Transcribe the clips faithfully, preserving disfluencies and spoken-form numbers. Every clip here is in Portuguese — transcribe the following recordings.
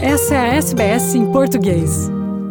Essa é a S B S em português.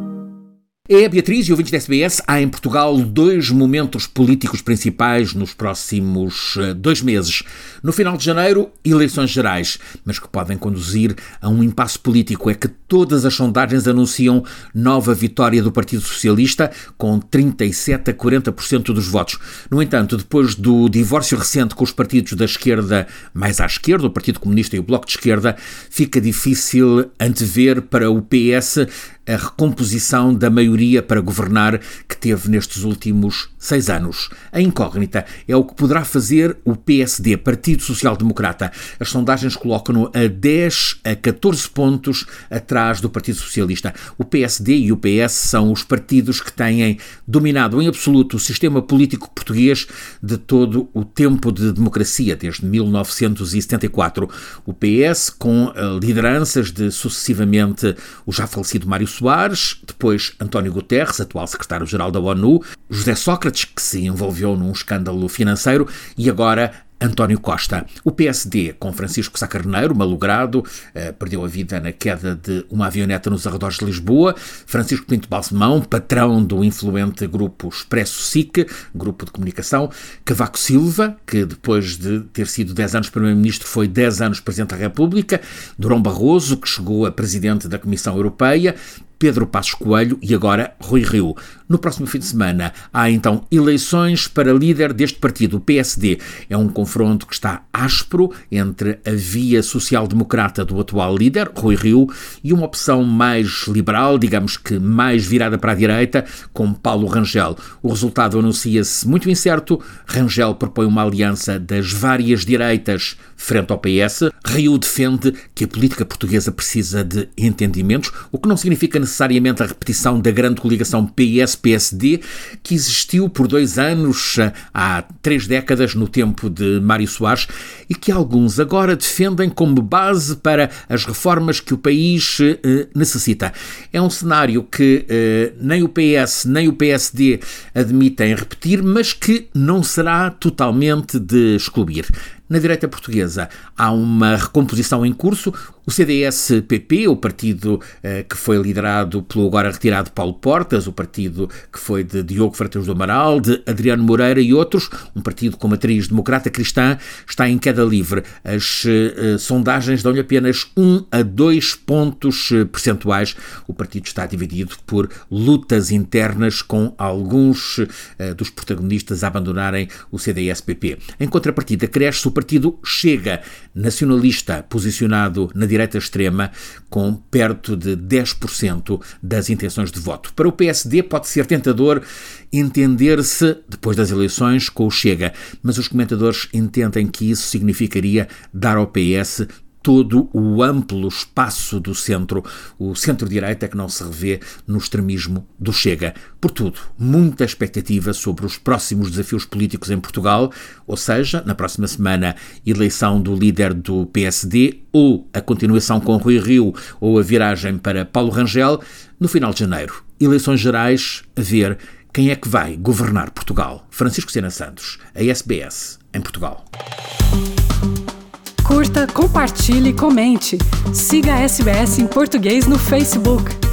É a Beatriz e ouvintes da S B S. Há em Portugal dois momentos políticos principais nos próximos uh, dois meses. No final de janeiro, eleições gerais, mas que podem conduzir a um impasse político. É que todas as sondagens anunciam nova vitória do Partido Socialista, com trinta e sete a quarenta por cento dos votos. No entanto, depois do divórcio recente com os partidos da esquerda mais à esquerda, o Partido Comunista e o Bloco de Esquerda, fica difícil antever para o P S a recomposição da maioria para governar que teve nestes últimos seis anos. A incógnita é o que poderá fazer o P S D, Partido Social Democrata. As sondagens colocam-no a dez a catorze pontos atrás do Partido Socialista. O P S D e o P S são os partidos que têm dominado em absoluto o sistema político português de todo o tempo de democracia, desde mil novecentos e setenta e quatro. O P S, com lideranças de sucessivamente o já falecido Mário Soares, depois António Guterres, atual secretário-geral da ONU, José Sócrates, que se envolveu num escândalo financeiro, e agora António Costa. O P S D, com Francisco Sá Carneiro, malogrado, eh, perdeu a vida na queda de uma avioneta nos arredores de Lisboa. Francisco Pinto Balsemão, patrão do influente grupo Expresso S I C, grupo de comunicação. Cavaco Silva, que depois de ter sido dez anos primeiro-ministro, foi dez anos presidente da República. Durão Barroso, que chegou a presidente da Comissão Europeia. Pedro Passos Coelho e agora Rui Rio. No próximo fim de semana há então eleições para líder deste partido, o P S D. É um confronto que está áspero entre a via social-democrata do atual líder, Rui Rio, e uma opção mais liberal, digamos que mais virada para a direita, com Paulo Rangel. O resultado anuncia-se muito incerto. Rangel propõe uma aliança das várias direitas frente ao P S. Rio defende que a política portuguesa precisa de entendimentos, o que não significa necessariamente a repetição da grande coligação P S P S D, que existiu por dois anos, há três décadas, no tempo de Mário Soares, e que alguns agora defendem como base para as reformas que o país eh, necessita. É um cenário que eh, nem o P S nem o P S D admitem repetir, mas que não será totalmente de excluir. Na direita portuguesa há uma recomposição em curso. O C D S P P, o partido eh, que foi liderado pelo agora retirado Paulo Portas, o partido que foi de Diogo Freitas do Amaral, de Adriano Moreira e outros, um partido com matriz democrata cristã, está em queda livre. As eh, sondagens dão-lhe apenas um a dois pontos eh, percentuais. O partido está dividido por lutas internas, com alguns eh, dos protagonistas a abandonarem o C D S P P. Em contrapartida, cresce o partido Chega, nacionalista, posicionado na direita extrema, com perto de dez por cento das intenções de voto. Para o P S D pode ser tentador entender-se, depois das eleições, com o Chega, mas os comentadores entendem que isso significaria dar ao P S todo o amplo espaço do centro, o centro-direita que não se revê no extremismo do Chega. Por tudo, muita expectativa sobre os próximos desafios políticos em Portugal, ou seja, na próxima semana, eleição do líder do P S D, ou a continuação com Rui Rio, ou a viragem para Paulo Rangel. No final de janeiro, eleições gerais, a ver quem é que vai governar Portugal. Francisco Sena Santos, a S B S, em Portugal. Curta, compartilhe, comente. Siga a S B S em português no Facebook.